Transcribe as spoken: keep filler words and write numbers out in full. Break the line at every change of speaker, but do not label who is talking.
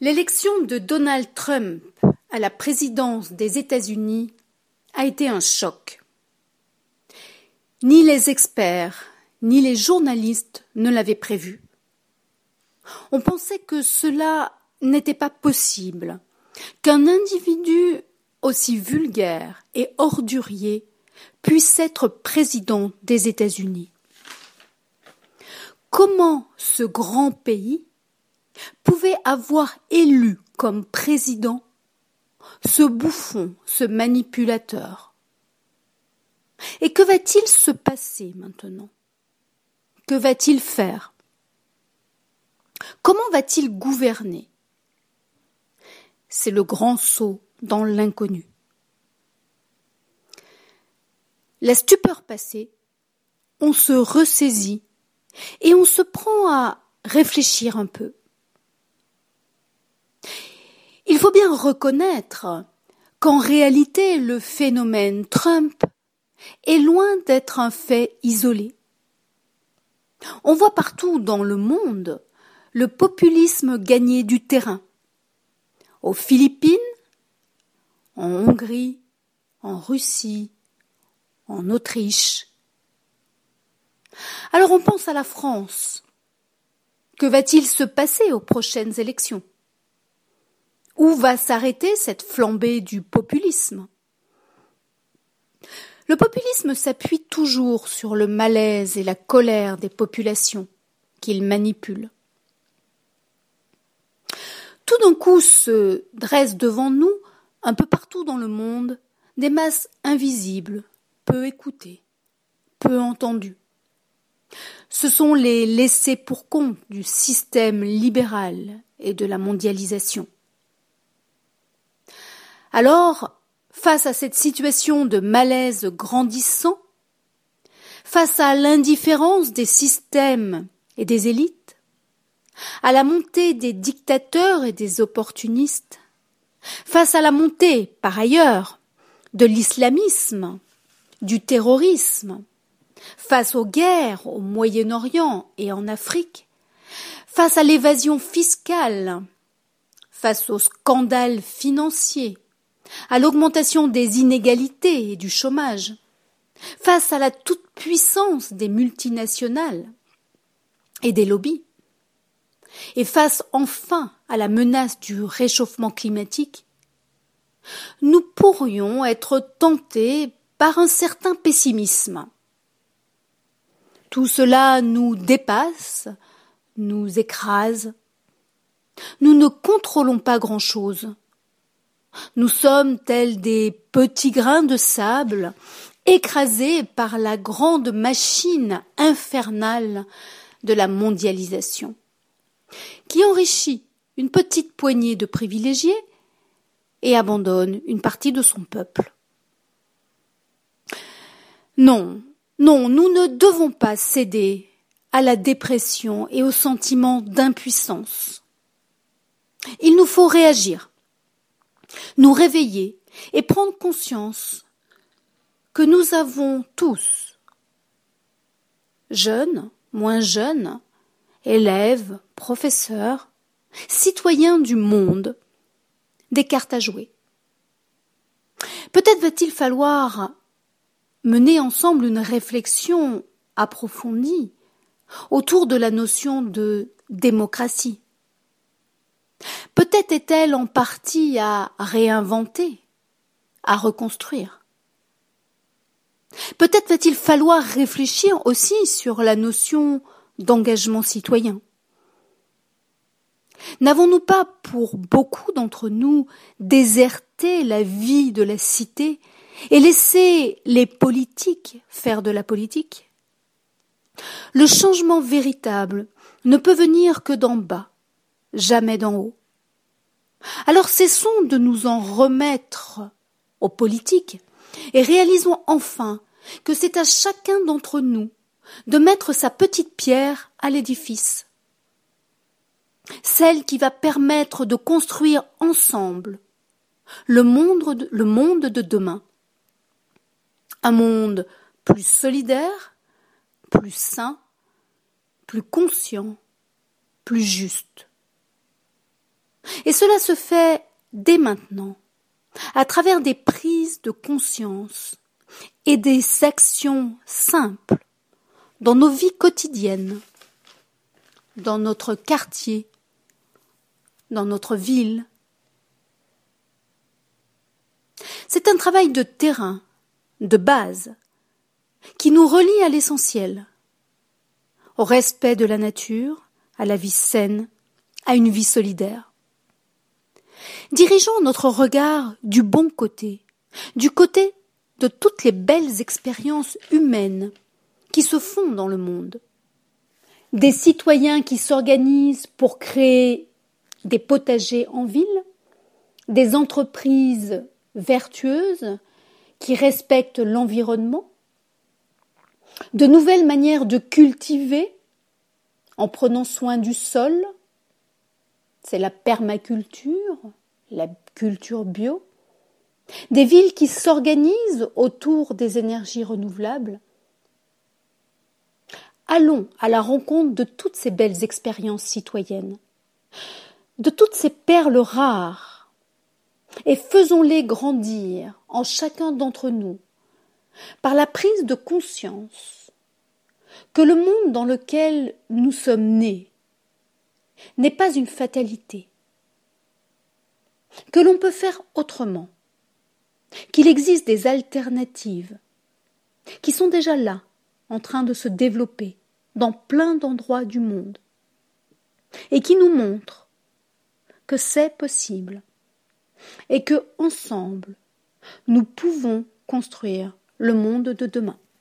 L'élection de Donald Trump à la présidence des États-Unis a été un choc. Ni les experts, ni les journalistes ne l'avaient prévu. On pensait que cela n'était pas possible, qu'un individu aussi vulgaire et ordurier puisse être président des États-Unis. Comment ce grand pays pouvait avoir élu comme président ce bouffon, ce manipulateur? Et que va-t-il se passer maintenant? Que va-t-il faire? Comment va-t-il gouverner? C'est le grand saut dans l'inconnu. La stupeur passée, on se ressaisit et on se prend à réfléchir un peu. Il faut bien reconnaître qu'en réalité, le phénomène Trump est loin d'être un fait isolé. On voit partout dans le monde le populisme gagner du terrain. Aux Philippines, en Hongrie, en Russie, en Autriche. Alors on pense à la France. Que va-t-il se passer aux prochaines élections? Où va s'arrêter cette flambée du populisme? Le populisme s'appuie toujours sur le malaise et la colère des populations qu'il manipule. Tout d'un coup se dressent devant nous, un peu partout dans le monde, des masses invisibles, peu écoutées, peu entendues. Ce sont les laissés pour compte du système libéral et de la mondialisation. Alors, face à cette situation de malaise grandissant, face à l'indifférence des systèmes et des élites, à la montée des dictateurs et des opportunistes, face à la montée, par ailleurs, de l'islamisme, du terrorisme, face aux guerres au Moyen-Orient et en Afrique, face à l'évasion fiscale, face aux scandales financiers, à l'augmentation des inégalités et du chômage, face à la toute-puissance des multinationales et des lobbies, et face enfin à la menace du réchauffement climatique, nous pourrions être tentés par un certain pessimisme. Tout cela nous dépasse, nous écrase. Nous ne contrôlons pas grand-chose. Nous sommes tels des petits grains de sable écrasés par la grande machine infernale de la mondialisation, qui enrichit une petite poignée de privilégiés et abandonne une partie de son peuple. Non, non, nous ne devons pas céder à la dépression et au sentiment d'impuissance. Il nous faut réagir, nous réveiller et prendre conscience que nous avons tous, jeunes, moins jeunes, élèves, professeurs, citoyens du monde, des cartes à jouer. Peut-être va-t-il falloir mener ensemble une réflexion approfondie autour de la notion de démocratie. Peut-être est-elle en partie à réinventer, à reconstruire. Peut-être va-t-il falloir réfléchir aussi sur la notion d'engagement citoyen. N'avons-nous pas, pour beaucoup d'entre nous, déserté la vie de la cité et laissé les politiques faire de la politique? Le changement véritable ne peut venir que d'en bas, jamais d'en haut. Alors cessons de nous en remettre aux politiques et réalisons enfin que c'est à chacun d'entre nous de mettre sa petite pierre à l'édifice, celle qui va permettre de construire ensemble le monde de, le monde de demain, un monde plus solidaire, plus sain, plus conscient, plus juste. Et cela se fait dès maintenant, à travers des prises de conscience et des actions simples dans nos vies quotidiennes, dans notre quartier, dans notre ville. C'est un travail de terrain, de base, qui nous relie à l'essentiel, au respect de la nature, à la vie saine, à une vie solidaire. Dirigeons notre regard du bon côté, du côté de toutes les belles expériences humaines qui se font dans le monde. Des citoyens qui s'organisent pour créer des potagers en ville, des entreprises vertueuses qui respectent l'environnement, de nouvelles manières de cultiver en prenant soin du sol, c'est la permaculture, la culture bio, des villes qui s'organisent autour des énergies renouvelables. Allons à la rencontre de toutes ces belles expériences citoyennes, de toutes ces perles rares, et faisons-les grandir en chacun d'entre nous par la prise de conscience que le monde dans lequel nous sommes nés n'est pas une fatalité, que l'on peut faire autrement, qu'il existe des alternatives qui sont déjà là, en train de se développer dans plein d'endroits du monde, et qui nous montrent que c'est possible, et que, ensemble, nous pouvons construire le monde de demain.